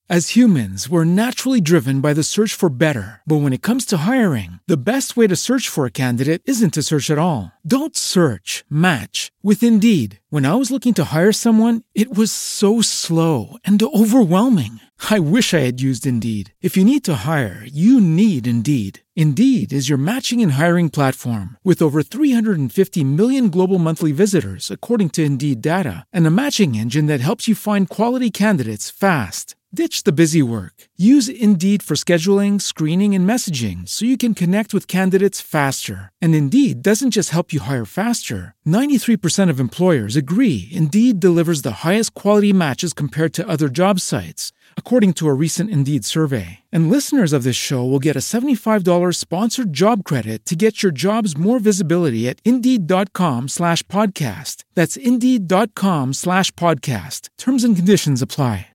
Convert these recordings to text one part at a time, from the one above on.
As humans, we're naturally driven by the search for better. But when it comes to hiring, the best way to search for a candidate isn't to search at all. Don't search, match with Indeed. When I was looking to hire someone, it was so slow and overwhelming. I wish I had used Indeed. If you need to hire, you need Indeed. Indeed is your matching and hiring platform with over 350 million global monthly visitors, according to Indeed data, and a matching engine that helps you find quality candidates fast. Ditch the busy work. Use Indeed for scheduling, screening, and messaging so you can connect with candidates faster. And Indeed doesn't just help you hire faster. 93% of employers agree Indeed delivers the highest quality matches compared to other job sites, according to a recent Indeed survey. And listeners of this show will get a $75 sponsored job credit to get your jobs more visibility at Indeed.com/podcast. That's Indeed.com/podcast. Terms and conditions apply.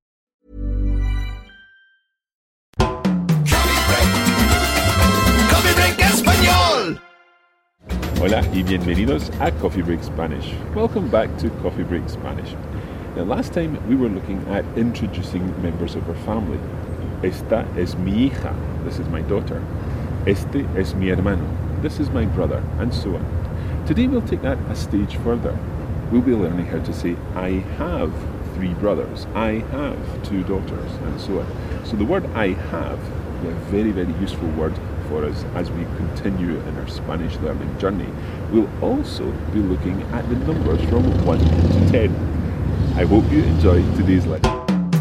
Hola y bienvenidos a Coffee Break Spanish. Welcome back to Coffee Break Spanish. Now, last time we were looking at introducing members of our family. Esta es mi hija. This is my daughter. Este es mi hermano. This is my brother, and so on. Today we'll take that a stage further. We'll be learning how to say I have 3 brothers, I have 2 daughters, and so on. So the word I have is a very, very useful word for us as we continue in our Spanish learning journey. We'll also be looking at the numbers from 1 to 10. I hope you enjoyed today's lesson.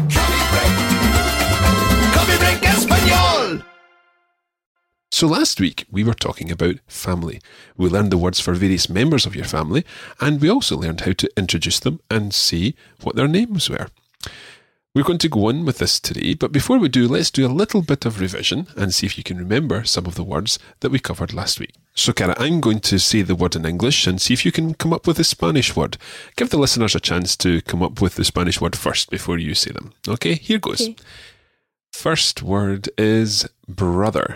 Coffee Break Español! So last week we were talking about family. We learned the words for various members of your family, and we also learned how to introduce them and see what their names were. We're going to go on with this today, but before we do, let's do a little bit of revision and see if you can remember some of the words that we covered last week. So, Cara, I'm going to say the word in English and see if you can come up with the Spanish word. Give the listeners a chance to come up with the Spanish word first before you say them. Okay, here goes. Okay. First word is brother.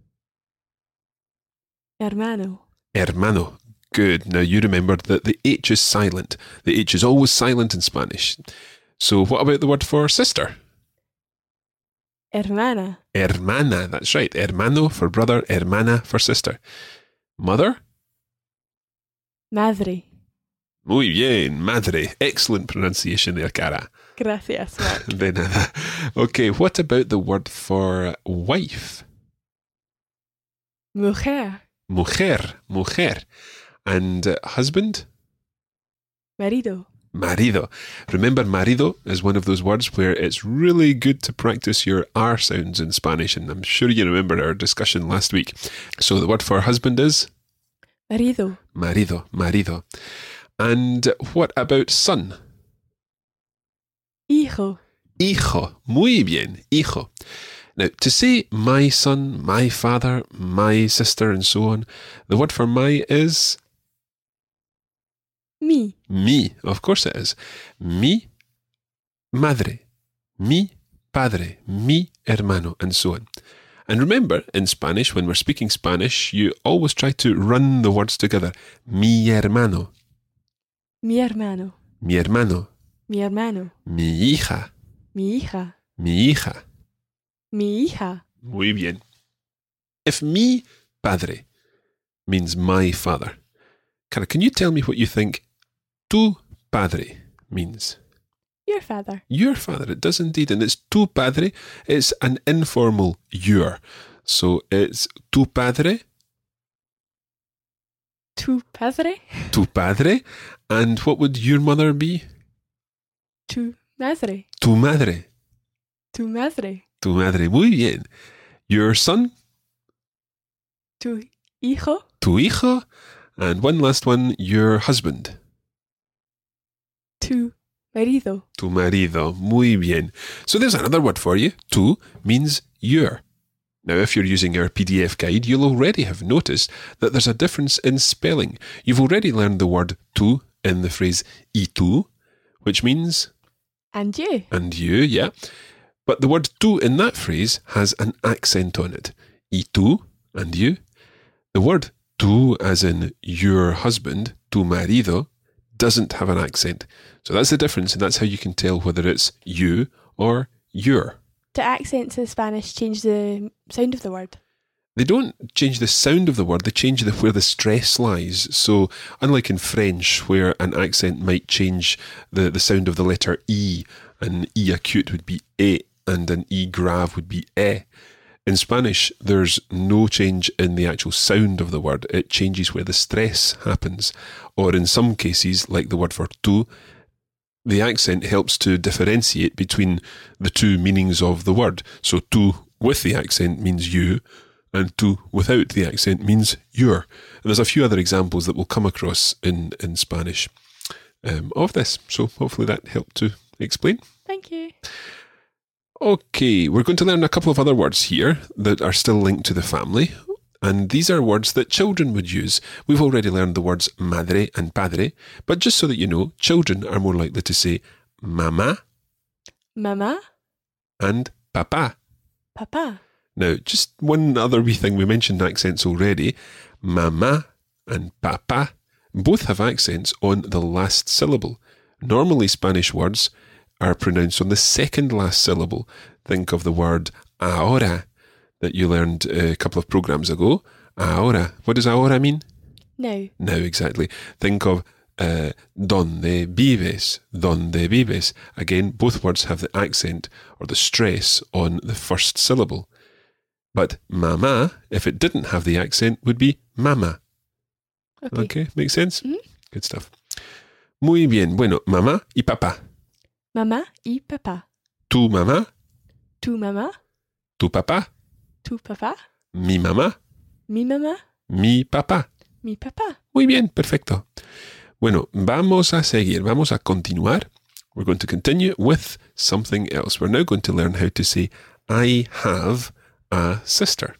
Hermano. Hermano. Good. Now, you remembered that the H is silent. The H is always silent in Spanish. So what about the word for sister? Hermana. Hermana, that's right. Hermano for brother, hermana for sister. Mother? Madre. Muy bien, madre. Excellent pronunciation there, Cara. Gracias, Mark. De nada. Okay, what about the word for wife? Mujer. Mujer. And husband? Marido. Marido. Remember, marido is one of those words where it's really good to practice your R sounds in Spanish, and I'm sure you remember our discussion last week. So the word for husband is? Marido. Marido. And what about son? Hijo. Muy bien, hijo. Now, to say my son, my father, my sister, and so on, the word for my is? Mi, of course it is. Mi madre, mi padre, mi hermano, and so on. And remember, in Spanish, when we're speaking Spanish, you always try to run the words together. Mi hermano. Mi hermano. Mi hermano. Mi hermano. Mi hija. Mi hija. Mi hija. Mi hija. Muy bien. If mi padre means my father, Cara, can you tell me what you think tu padre means? Your father. Your father, it does indeed. And it's tu padre. It's an informal your. So it's tu padre. Tu padre. Tu padre. And what would your mother be? Tu madre. Tu madre. Tu madre. Tu madre. Muy bien. Your son? Tu hijo. Tu hijo. And one last one, your husband. Tu marido. Tu marido. Muy bien. So there's another word for you. Tu means your. Now, if you're using our PDF guide, you'll already have noticed that there's a difference in spelling. You've already learned the word tu in the phrase y tú, which means? And you. And you, yeah. But the word tu in that phrase has an accent on it. Y tú, and you. The word tu, as in your husband, tu marido, doesn't have an accent. So that's the difference, and that's how you can tell whether it's you or your. Do accents in Spanish change the sound of the word? They don't change the sound of the word, they change where the stress lies. So, unlike in French, where an accent might change the sound of the letter E, an E acute would be E, and an E grave would be E. In Spanish, there's no change in the actual sound of the word. It changes where the stress happens. Or in some cases, like the word for tú, the accent helps to differentiate between the two meanings of the word. So tú with the accent means you, and tú without the accent means you're. And there's a few other examples that we'll come across in Spanish of this. So hopefully that helped to explain. Thank you. Okay, we're going to learn a couple of other words here that are still linked to the family. And these are words that children would use. We've already learned the words madre and padre, but just so that you know, children are more likely to say mamá, Mama, and papá. Papa. Now, just one other wee thing, we mentioned accents already. Mamá and papá both have accents on the last syllable. Normally, Spanish words are pronounced on the second last syllable. Think of the word ahora that you learned a couple of programs ago. Ahora. What does ahora mean? Now. Now, exactly. Think of donde vives, donde vives. Again, both words have the accent or the stress on the first syllable. But mamá, if it didn't have the accent, would be mama. Okay, makes sense? Mm-hmm. Good stuff. Muy bien. Bueno, mamá y papá. Mamá y papá. Tu mamá, Tu mamá, tu papá, tu papá, mi mamá, mi mamá, mi papá. mi papá. Muy bien, perfecto. Bueno, vamos a seguir, vamos a continuar. We're going to continue with something else. We're now going to learn how to say, I have a sister.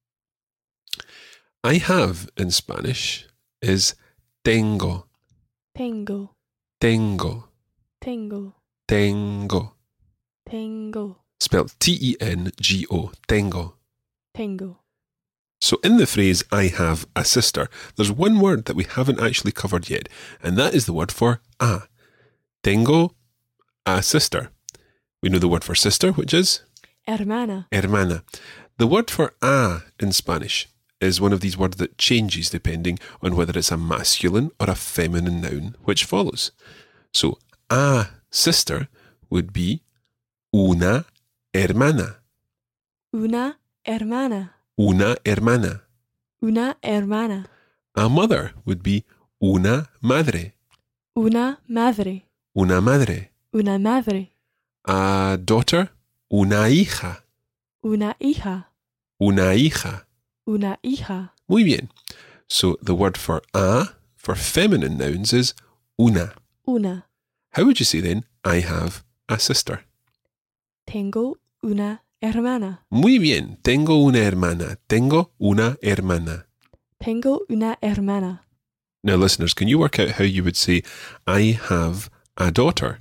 I have in Spanish is tengo, Tengo, tengo, tengo, tengo. tengo, Spelled T-E-N-G-O, tengo. tengo. So in the phrase, I have a sister, there's one word that we haven't actually covered yet, and that is the word for a. Tengo a sister. We know the word for sister, which is Hermana, hermana. The word for a in Spanish is one of these words that changes depending on whether it's a masculine or a feminine noun which follows. So, a sister would be una hermana. una hermana, Una hermana. una hermana, A mother would be una madre. una madre, Una madre. una madre, A daughter, una hija. una hija, Una hija. una hija. Muy bien. So the word for a for feminine nouns is una. Una. How would you say then, I have a sister? Tengo una hermana. Muy bien. Tengo una hermana. Tengo una hermana. Tengo una hermana. Now, listeners, can you work out how you would say, I have a daughter?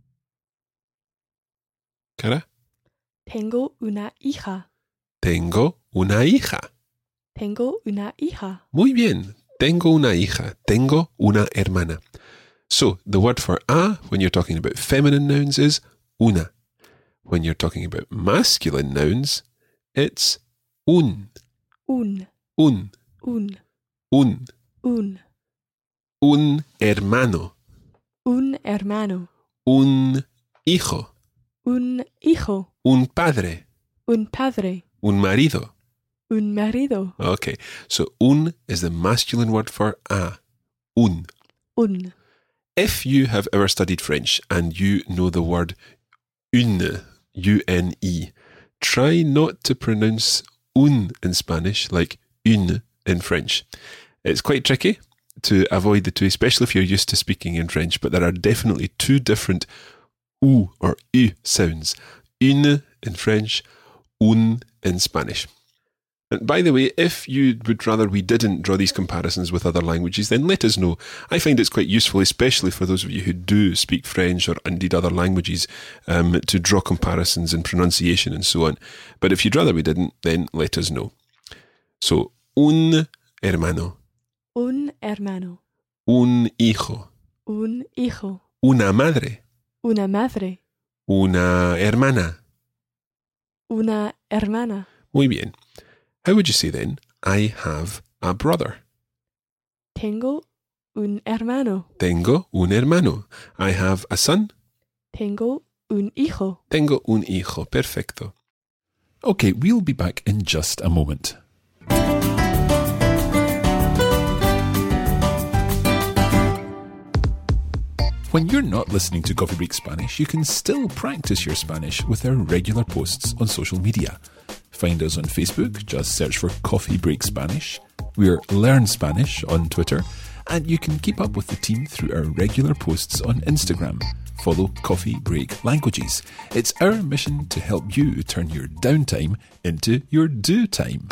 Cara? Tengo una hija. Tengo una hija. Tengo una hija. Muy bien. Tengo una hija. Tengo una hermana. So, the word for a when you're talking about feminine nouns is una. When you're talking about masculine nouns, it's un. Un. Un. Un. Un. Un. Un hermano. Un hermano. Un hijo. Un hijo. Un padre. Un padre. Un marido. Un marido. Okay, so un is the masculine word for a. Un. Un. If you have ever studied French and you know the word une, U-N-E, try not to pronounce un in Spanish like une in French. It's quite tricky to avoid the two, especially if you're used to speaking in French, but there are definitely two different ou or u sounds. Une in French, un in Spanish. And by the way, if you would rather we didn't draw these comparisons with other languages, then let us know. I find it's quite useful, especially for those of you who do speak French or indeed other languages, to draw comparisons in pronunciation and so on. But if you'd rather we didn't, then let us know. So, un hermano. Un hermano. Un hijo. Un hijo. Una madre. Una madre. Una hermana. una hermana. Muy bien. How would you say then, I have a brother? Tengo un hermano. Tengo un hermano. I have a son. Tengo un hijo. Tengo un hijo. Perfecto. Okay, we'll be back in just a moment. When you're not listening to Coffee Break Spanish, you can still practice your Spanish with our regular posts on social media. Find us on Facebook, just search for Coffee Break Spanish. We're Learn Spanish on Twitter, and you can keep up with the team through our regular posts on Instagram. Follow Coffee Break Languages. It's our mission to help you turn your downtime into your do time.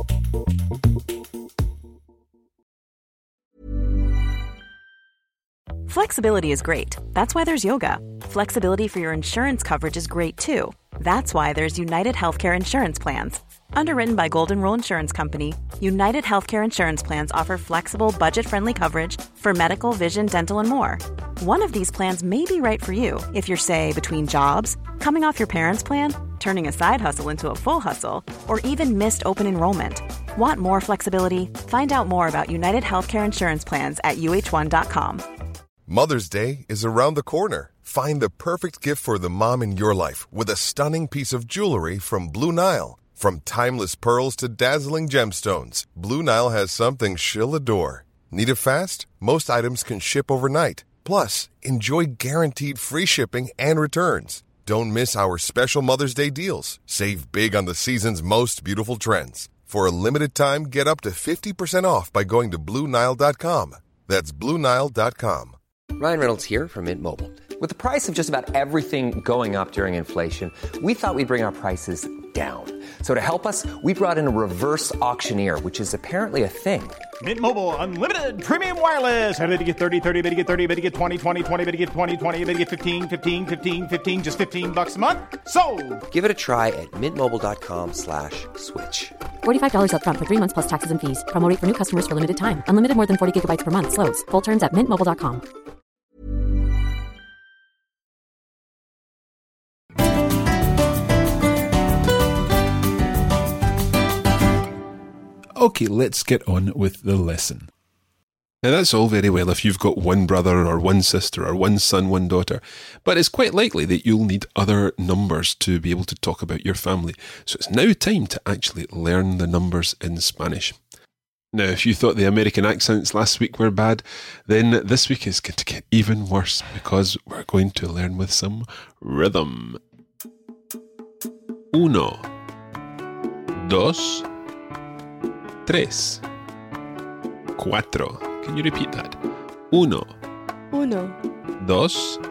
Flexibility is great. That's why there's yoga. Flexibility for your insurance coverage is great too. That's why there's United Healthcare Insurance Plans. Underwritten by Golden Rule Insurance Company, United Healthcare Insurance Plans offer flexible, budget-friendly coverage for medical, vision, dental, and more. One of these plans may be right for you if you're, say, between jobs, coming off your parents' plan, turning a side hustle into a full hustle, or even missed open enrollment. Want more flexibility? Find out more about United Healthcare Insurance Plans at uh1.com. Mother's Day is around the corner. Find the perfect gift for the mom in your life with a stunning piece of jewelry from Blue Nile. From timeless pearls to dazzling gemstones, Blue Nile has something she'll adore. Need it fast? Most items can ship overnight. Plus, enjoy guaranteed free shipping and returns. Don't miss our special Mother's Day deals. Save big on the season's most beautiful trends. For a limited time, get up to 50% off by going to BlueNile.com. That's BlueNile.com. Ryan Reynolds here from Mint Mobile. With the price of just about everything going up during inflation, we thought we'd bring our prices down. So to help us, we brought in a reverse auctioneer, which is apparently a thing. Mint Mobile Unlimited Premium Wireless. How to get 30, 30, bit to get 30, bit to get 20, 20, 20, bit to get 20, 20, bit to get 15, 15, 15, 15, just $15 a month? Sold! Give it a try at mintmobile.com/switch. $45 up front for 3 months plus taxes and fees. Promo rate for new customers for limited time. Unlimited more than 40 gigabytes per month. Slows full terms at mintmobile.com. Okay, let's get on with the lesson. Now that's all very well if you've got one brother or one sister or one son, one daughter, but it's quite likely that you'll need other numbers to be able to talk about your family. So it's now time to actually learn the numbers in Spanish. Now, if you thought the American accents last week were bad, then this week is going to get even worse because we're going to learn with some rhythm. 1, 2, 3, 4. Can you repeat that? 1, 1, 2, 2,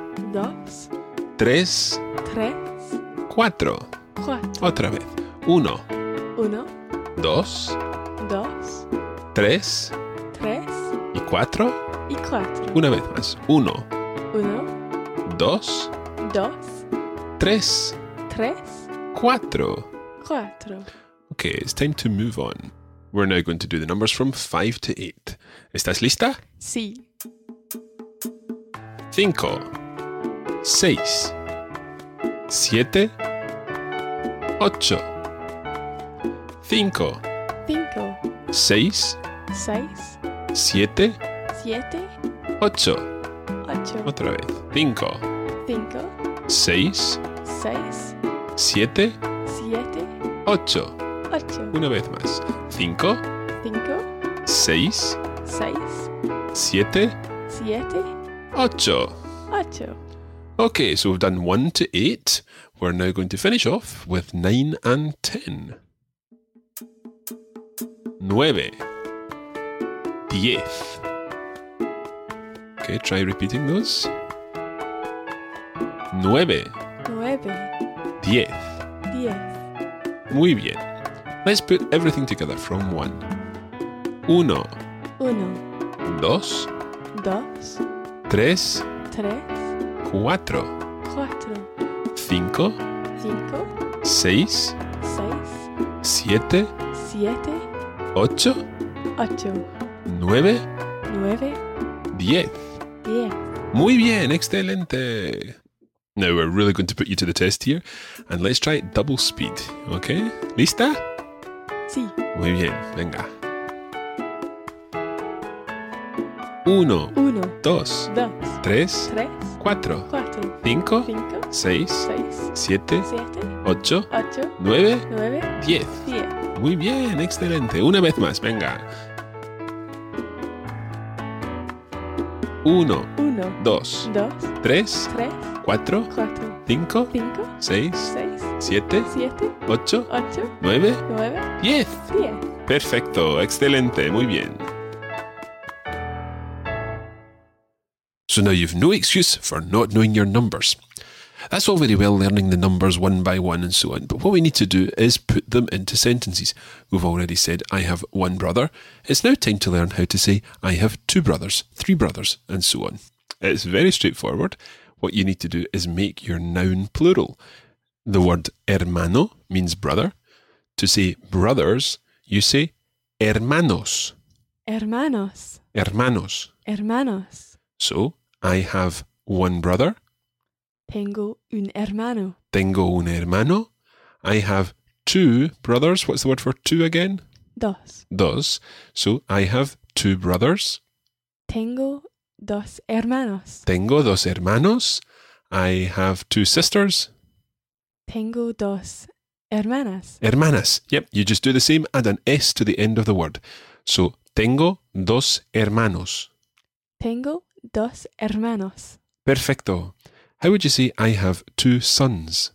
3, 3, 4. 4. Otra vez. 1, 1, 2, 2, 3 3 y 4. y 4. Una vez más. 1, 1, 2, 2, 3, 3, 4. 4. Okay, it's time to move on. We're now going to do the numbers from 5 to 8. ¿Estás lista? Sí. 5, 6, 7, 8. 5, 5, 6, 6, 7, 7, 8. 8. Otra vez. 5, 5, 6, 6, 7, 7, 8. 8. Una vez más. 5, 5, 6, 6, 7, 7, 8. 8. Okay, so we've done 1 to 8. We're now going to finish off with 9 and 10. 9, 10. Okay, try repeating those. 9, 9, 10. 10. Muy bien. Let's put everything together from 1. 1, 1, 2, 2, 3, 3, 4, 4, 5, 5, 6, 6, 7, 7, 8, 8, 9, 9, 10. 10. Muy bien, excelente. Now we're really going to put you to the test here, and let's try double speed, okay? ¿Lista? Sí. Muy bien, venga. 1, 1, 2, 2, 3, 3, 4, 4, 5, 5, 6, 6, 7, 7, 8, 8, 9, 9, 10. 10. Muy bien, excelente. Una vez más, venga. 1, 1, 2, 2, 3, 3, 4, 4, 5, 5, 6, 6, 7, 7, 8, 8, 9, 9, 10. 10. Perfecto, excelente, muy bien. So now you've no excuse for not knowing your numbers. That's all very well learning the numbers one by one and so on, but what we need to do is put them into sentences. We've already said, I have one brother. It's now time to learn how to say, I have two brothers, three brothers, and so on. It's very straightforward. What you need to do is make your noun plural. The word hermano means brother. To say brothers, you say hermanos. Hermanos. Hermanos. Hermanos. So, I have one brother. Tengo un hermano. Tengo un hermano. I have two brothers. What's the word for two again? Dos. Dos. So, I have two brothers. Tengo dos hermanos. Tengo dos hermanos. I have two sisters. Tengo dos hermanas. Hermanas. Yep, you just do the same. Add an S to the end of the word. So, tengo dos hermanos. Tengo dos hermanos. Perfecto. How would you say I have two sons?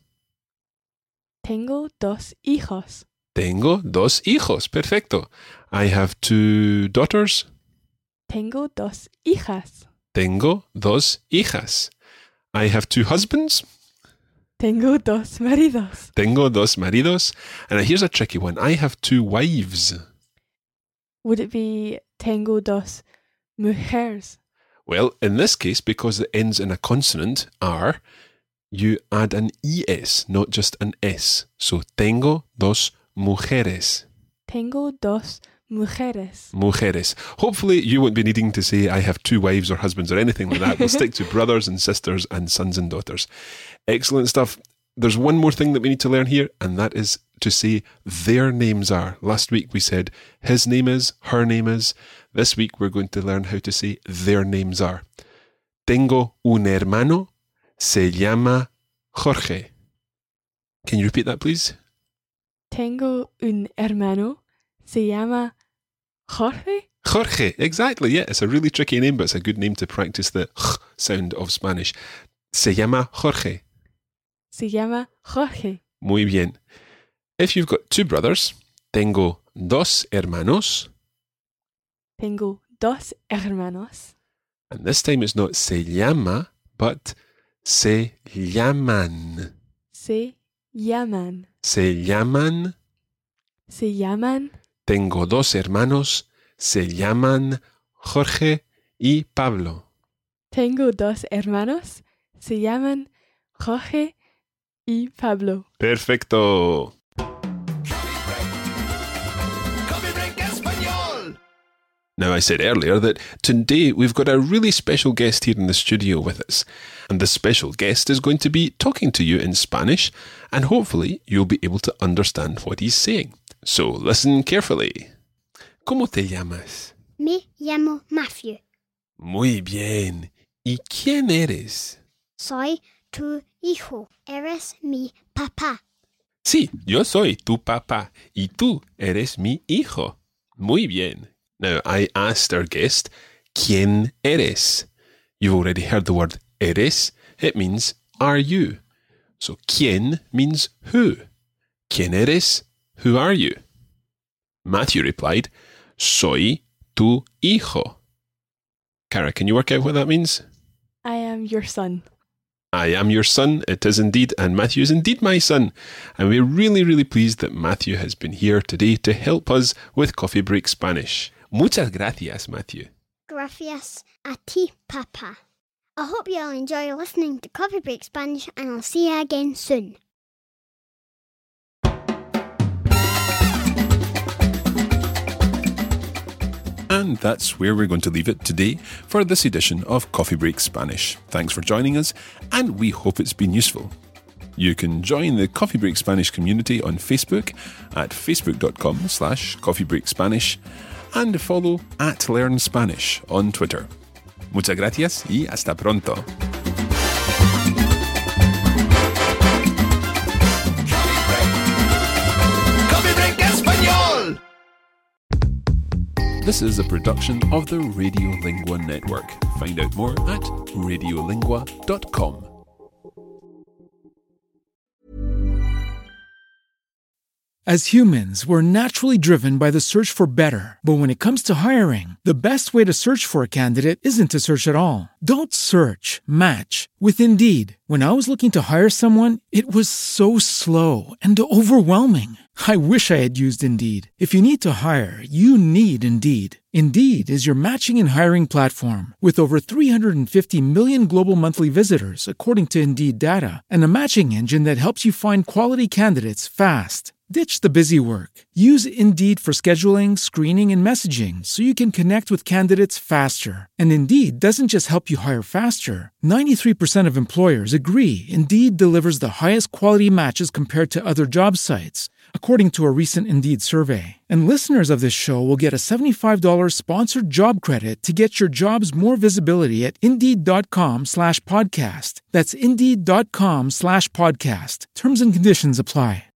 Tengo dos hijos. Tengo dos hijos. Perfecto. I have two daughters. Tengo dos hijas. Tengo dos hijas. I have two husbands. Tengo dos maridos. Tengo dos maridos. And here's a tricky one. I have two wives. Would it be tengo dos mujeres? Well, in this case, because it ends in a consonant, R, you add an ES, not just an S. So, tengo dos mujeres. Tengo dos mujeres. Mujeres. Hopefully, you won't be needing to say, I have two wives or husbands or anything like that. We'll stick to brothers and sisters and sons and daughters. Excellent stuff. There's one more thing that we need to learn here, and that is to say their names are. Last week we said his name is, her name is. This week we're going to learn how to say their names are. Tengo un hermano, se llama Jorge. Can you repeat that, please? Tengo un hermano, se llama Jorge. Jorge, exactly, yeah. It's a really tricky name, but it's a good name to practice the j sound of Spanish. Se llama Jorge. Se llama Jorge. Muy bien. If you've got two brothers, tengo dos hermanos. Tengo dos hermanos. And this time it's not se llama, but se llaman. Se llaman. Se llaman. Se llaman. Tengo dos hermanos. Se llaman Jorge y Pablo. Tengo dos hermanos. Se llaman Jorge y Pablo. Perfecto. Coffee Break Español. Now, I said earlier that today we've got a really special guest here in the studio with us. And this special guest is going to be talking to you in Spanish, and hopefully you'll be able to understand what he's saying. So listen carefully. ¿Cómo te llamas? Me llamo Matthew. Muy bien. ¿Y quién eres? Soy tu hijo. Eres mi papá. Sí, yo soy tu papá y tú eres mi hijo. Muy bien. Now, I asked our guest, ¿quién eres? You've already heard the word eres. It means, are you? So, ¿quién means who? ¿Quién eres? Who are you? Matthew replied, soy tu hijo. Cara, can you work out what that means? I am your son. I am your son, it is indeed, and Matthew is indeed my son. And we're really, really pleased that Matthew has been here today to help us with Coffee Break Spanish. Muchas gracias, Matthew. Gracias a ti, Papa. I hope you'll enjoy listening to Coffee Break Spanish, and I'll see you again soon. And that's where we're going to leave it today for this edition of Coffee Break Spanish. Thanks for joining us, and we hope it's been useful. You can join the Coffee Break Spanish community on Facebook at facebook.com/coffeebreakspanish and follow @LearnSpanish on Twitter. Muchas gracias y hasta pronto. Coffee Break Español. This is a production of the Radiolingua Network. Find out more at radiolingua.com. As humans, we're naturally driven by the search for better. But when it comes to hiring, the best way to search for a candidate isn't to search at all. Don't search, match with Indeed. When I was looking to hire someone, it was so slow and overwhelming. I wish I had used Indeed. If you need to hire, you need Indeed. Indeed is your matching and hiring platform with over 350 million global monthly visitors, according to Indeed data, and a matching engine that helps you find quality candidates fast. Ditch the busy work. Use Indeed for scheduling, screening, and messaging so you can connect with candidates faster. And Indeed doesn't just help you hire faster. 93% of employers agree Indeed delivers the highest quality matches compared to other job sites, according to a recent Indeed survey. And listeners of this show will get a $75 sponsored job credit to get your jobs more visibility at Indeed.com/podcast. That's Indeed.com/podcast. Terms and conditions apply.